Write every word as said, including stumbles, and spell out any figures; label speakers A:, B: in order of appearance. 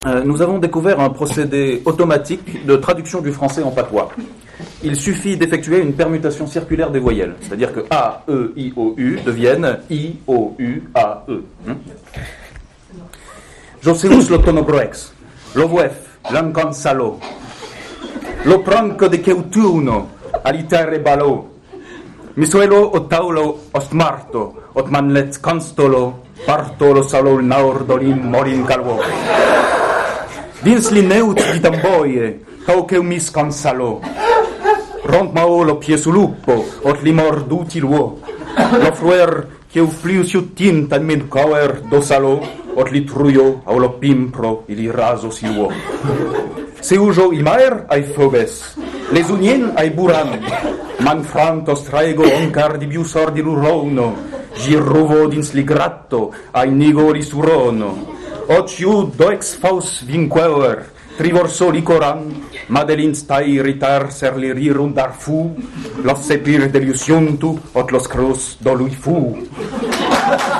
A: euh, nous avons découvert un procédé automatique de traduction du français en patois. Il suffit d'effectuer une permutation circulaire des voyelles, c'est-à-dire que A, E, I, O, U deviennent I, O, U, A, E. Hmm? Joseus lo tonobroex, lo vuef, l'ancon salo, lo pronco de keutuno, alitere balo, misuelo o taulo ostmarto, ot manlet constolo, parto lo salo naordolim morin calvo. Dins li neut ditamboie, tauque mis consalo, ront mao lo piesulupo, ot li morduti luo, lo fruer che uflius iutint ad min coer do salo, ot li truio au lo pimpro ili raso si luo. Se ujo il maer ai fobes, les unien ai buran, man frantos traigo oncar di bius ordi lurono, giruvo dins li gratto, ai nigo li surono, ot iu doex faus vinquever, trivor soli coran, madelin stai ritar ser li rirundar fu, los sepir delius iuntu, ot los cros dolui fu.